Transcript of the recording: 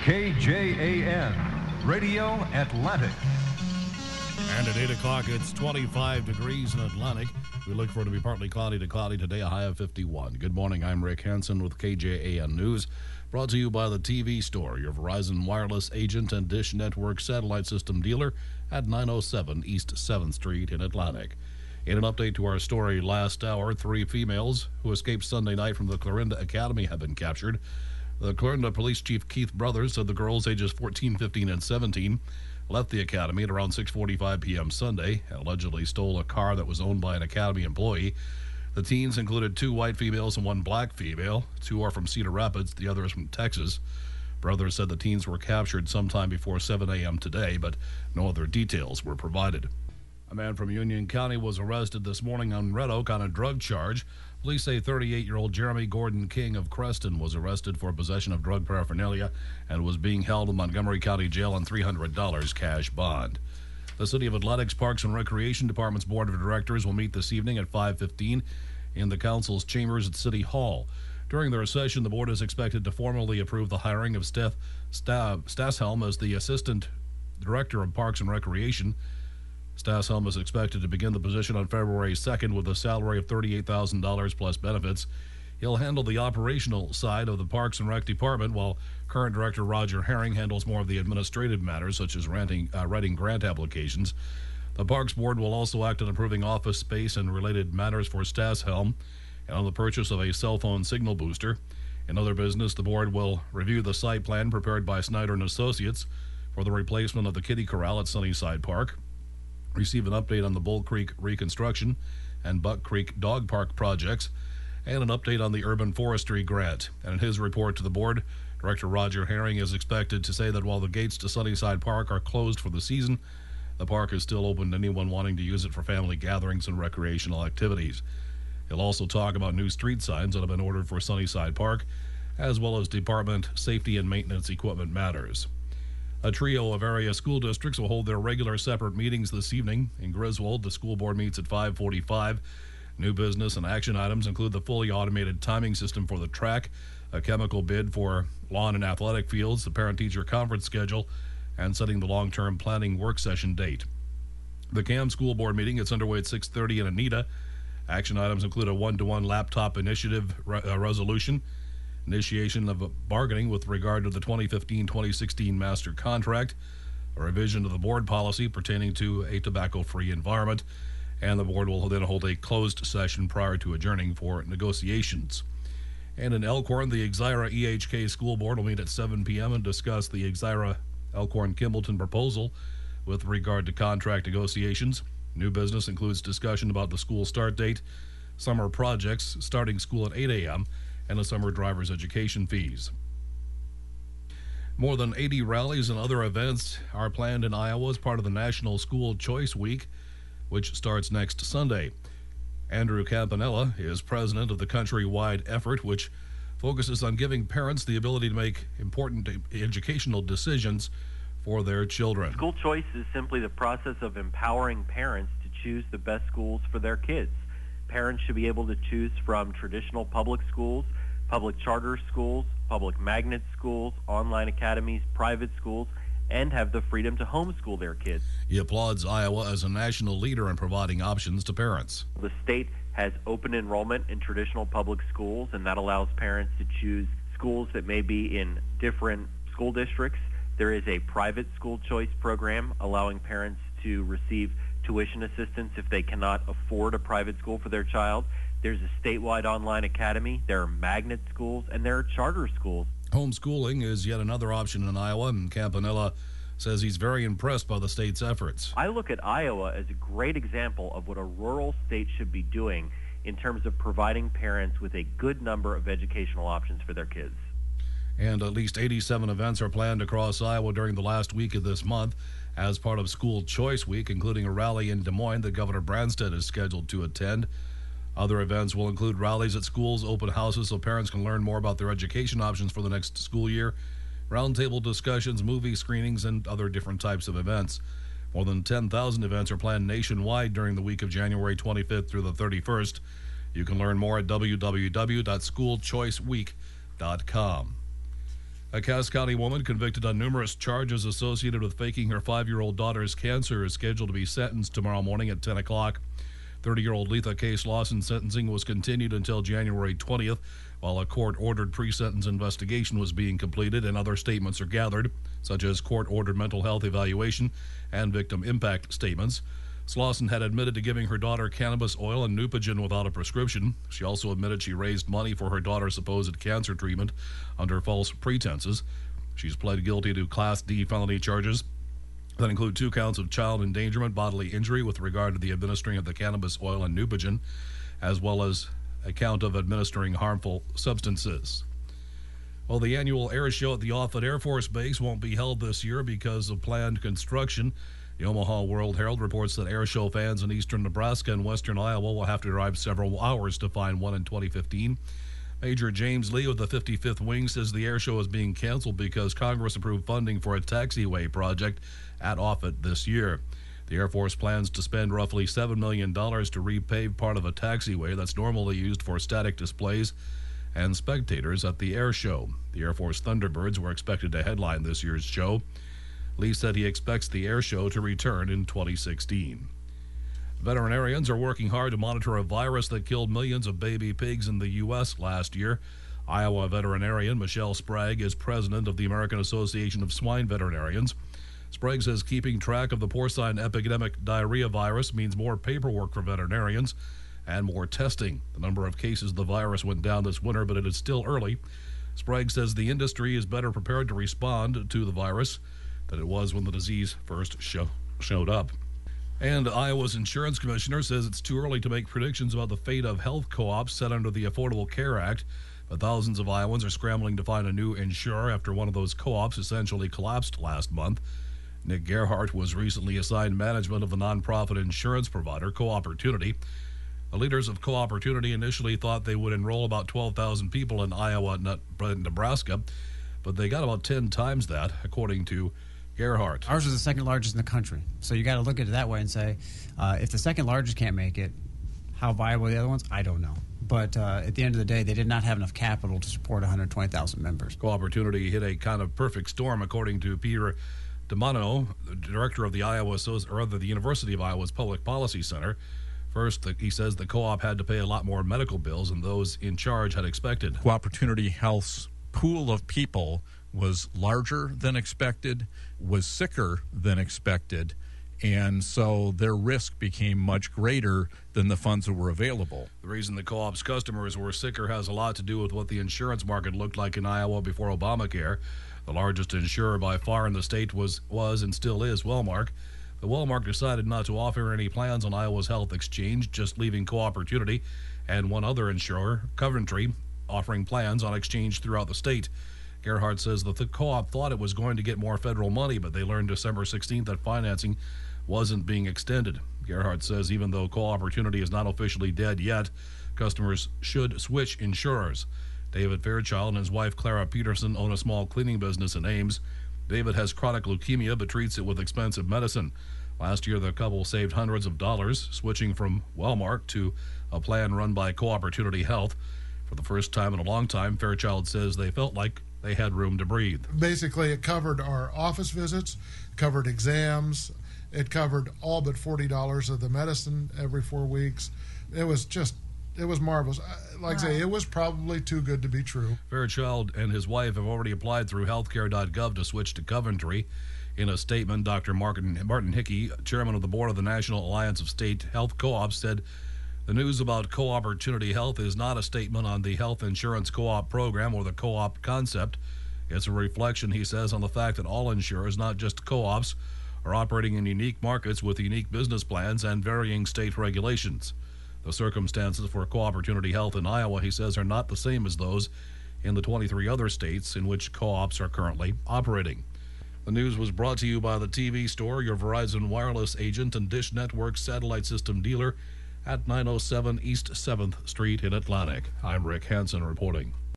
KJAN, Radio Atlantic. And at 8 o'clock, it's 25 degrees in Atlantic. We look for it to be partly cloudy to cloudy today, a high of 51. Good morning, I'm Rick Hansen with KJAN News, brought to you by the TV Store, your Verizon Wireless agent and Dish Network satellite system dealer at 907 East 7th Street in Atlantic. In an update to our story last hour, 3 females who escaped Sunday night from the Clarinda Academy have been captured. The Clarinda Police Chief Keith Brothers said the girls ages 14, 15, and 17 left the academy at around 6:45 p.m. Sunday and allegedly stole a car that was owned by an academy employee. The teens included 2 white females and 1 black female. 2 are from Cedar Rapids, the other is from Texas. Brothers said the teens were captured sometime before 7 a.m. today, but no other details were provided. A man from Union County was arrested this morning on Red Oak on a drug charge. Police say 38-year-old Jeremy Gordon King of Creston was arrested for possession of drug paraphernalia and was being held in Montgomery County Jail on $300 cash bond. The City of Atlantic's Parks and Recreation Department's Board of Directors will meet this evening at 5:15 in the Council's chambers at City Hall. During their session, the board is expected to formally approve the hiring of Steph Stashelm as the Assistant Director of Parks and Recreation. Stashelm is expected to begin the position on February 2nd with a salary of $38,000 plus benefits. He'll handle the operational side of the Parks and Rec Department, while current Director Roger Herring handles more of the administrative matters, such as writing grant applications. The Parks Board will also act on approving office space and related matters for Stashelm and on the purchase of a cell phone signal booster. In other business, the board will review the site plan prepared by Snyder and Associates for the replacement of the Kiddie Corral at Sunnyside Park, receive an update on the Bull Creek reconstruction and Buck Creek Dog Park projects, and an update on the urban forestry grant. And in his report to the board, Director Roger Herring is expected to say that while the gates to Sunnyside Park are closed for the season, the park is still open to anyone wanting to use it for family gatherings and recreational activities. He'll also talk about new street signs that have been ordered for Sunnyside Park, as well as department safety and maintenance equipment matters. A trio of area school districts will hold their regular separate meetings this evening. In Griswold, the school board meets at 5:45. New business and action items include the fully automated timing system for the track, a chemical bid for lawn and athletic fields, the parent-teacher conference schedule, and setting the long-term planning work session date. The CAM school board meeting gets underway at 6:30 in Anita. Action items include a 1-to-1 laptop initiative resolution, initiation of bargaining with regard to the 2015-2016 master contract, a revision of the board policy pertaining to a tobacco-free environment, and the board will then hold a closed session prior to adjourning for negotiations. And in Elkhorn, the Exira EHK school board will meet at 7 p.m. and discuss the Exira Elkhorn-Kimballton proposal with regard to contract negotiations. New business includes discussion about the school start date, summer projects, starting school at 8 a.m., and the summer driver's education fees. More than 80 rallies and other events are planned in Iowa as part of the National School Choice Week, which starts next Sunday. Andrew Campanella is president of the countrywide effort, which focuses on giving parents the ability to make important educational decisions for their children. School choice is simply the process of empowering parents to choose the best schools for their kids. Parents should be able to choose from traditional public schools, public charter schools, public magnet schools, online academies, private schools, and have the freedom to homeschool their kids. He applauds Iowa as a national leader in providing options to parents. The state has open enrollment in traditional public schools, and that allows parents to choose schools that may be in different school districts. There is a private school choice program allowing parents to receive tuition assistance if they cannot afford a private school for their child. There's a statewide online academy, there are magnet schools, and there are charter schools. Homeschooling is yet another option in Iowa, and Campanella says he's very impressed by the state's efforts. I look at Iowa as a great example of what a rural state should be doing in terms of providing parents with a good number of educational options for their kids. And at least 87 events are planned across Iowa during the last week of this month as part of School Choice Week, including a rally in Des Moines that Governor Branstad is scheduled to attend. Other events will include rallies at schools, open houses so parents can learn more about their education options for the next school year, roundtable discussions, movie screenings, and other different types of events. More than 10,000 events are planned nationwide during the week of January 25th through the 31st. You can learn more at www.schoolchoiceweek.com. A Cass County woman convicted on numerous charges associated with faking her 5-year-old daughter's cancer is scheduled to be sentenced tomorrow morning at 10 o'clock. 30-year-old Letha Case Lawson's sentencing was continued until January 20th, while a court-ordered pre-sentence investigation was being completed and other statements are gathered, such as court-ordered mental health evaluation and victim impact statements. Slauson had admitted to giving her daughter cannabis oil and Neupogen without a prescription. She also admitted she raised money for her daughter's supposed cancer treatment under false pretenses. She's pled guilty to Class D felony charges that include 2 counts of child endangerment, bodily injury with regard to the administering of the cannabis oil and Neupogen, as well as a count of administering harmful substances. Well, the annual air show at the Offutt Air Force Base won't be held this year because of planned construction. The Omaha World Herald reports that air show fans in eastern Nebraska and western Iowa will have to drive several hours to find one in 2015. Major James Lee of the 55th Wing says the air show is being canceled because Congress approved funding for a taxiway project at Offutt this year. The Air Force plans to spend roughly $7 million to repave part of a taxiway that's normally used for static displays and spectators at the air show. The Air Force Thunderbirds were expected to headline this year's show. Lee said he expects the air show to return in 2016. Veterinarians are working hard to monitor a virus that killed millions of baby pigs in the U.S. last year. Iowa veterinarian Michelle Sprague is president of the American Association of Swine Veterinarians. Sprague says keeping track of the porcine epidemic diarrhea virus means more paperwork for veterinarians and more testing. The number of cases of the virus went down this winter, but it is still early. Sprague says the industry is better prepared to respond to the virus than it was when the disease first showed up. And Iowa's insurance commissioner says it's too early to make predictions about the fate of health co-ops set under the Affordable Care Act, but thousands of Iowans are scrambling to find a new insurer after one of those co-ops essentially collapsed last month. Nick Gerhardt was recently assigned management of the nonprofit insurance provider Co-Opportunity. The leaders of Co-Opportunity initially thought they would enroll about 12,000 people in Iowa and Nebraska, but they got about 10 times that, according to Gerhardt. Ours is the second largest in the country. So you got to look at it that way and say, if the second largest can't make it, how viable are the other ones? I don't know. But at the end of the day, they did not have enough capital to support 120,000 members. Co-Opportunity hit a kind of perfect storm, according to Peter DeMono, the director of the University of Iowa's Public Policy Center. First, he says the co-op had to pay a lot more medical bills than those in charge had expected. Co-Opportunity Health's pool of people was larger than expected, was sicker than expected, and so their risk became much greater than the funds that were available. The reason the co-op's customers were sicker has a lot to do with what the insurance market looked like in Iowa before Obamacare. The largest insurer by far in the state was and still is Wellmark. The Wellmark decided not to offer any plans on Iowa's health exchange, just leaving Co-Opportunity and one other insurer, Coventry, offering plans on exchange throughout the state. Gerhardt says that the co-op thought it was going to get more federal money, but they learned December 16th that financing wasn't being extended. Gerhardt says even though Co-Opportunity is not officially dead yet, customers should switch insurers. David Fairchild and his wife Clara Peterson own a small cleaning business in Ames. David has chronic leukemia but treats it with expensive medicine. Last year, the couple saved hundreds of dollars, switching from Wellmark to a plan run by Co-Opportunity Health. For the first time in a long time, Fairchild says they felt like they had room to breathe. Basically, it covered our office visits, covered exams, it covered all but $40 of the medicine every 4 weeks. It was marvelous. Like I say, it was probably too good to be true. Fairchild and his wife have already applied through healthcare.gov to switch to Coventry. In a statement, Dr. Martin Hickey, chairman of the board of the National Alliance of State Health Co-ops, said the news about Co-Opportunity Health is not a statement on the health insurance co-op program or the co-op concept. It's a reflection, he says, on the fact that all insurers, not just co-ops, are operating in unique markets with unique business plans and varying state regulations. The circumstances for Co-Opportunity Health in Iowa, he says, are not the same as those in the 23 other states in which co-ops are currently operating. The news was brought to you by the TV Store, your Verizon Wireless agent and Dish Network satellite system dealer at 907 East 7th Street in Atlantic. I'm Rick Hansen reporting.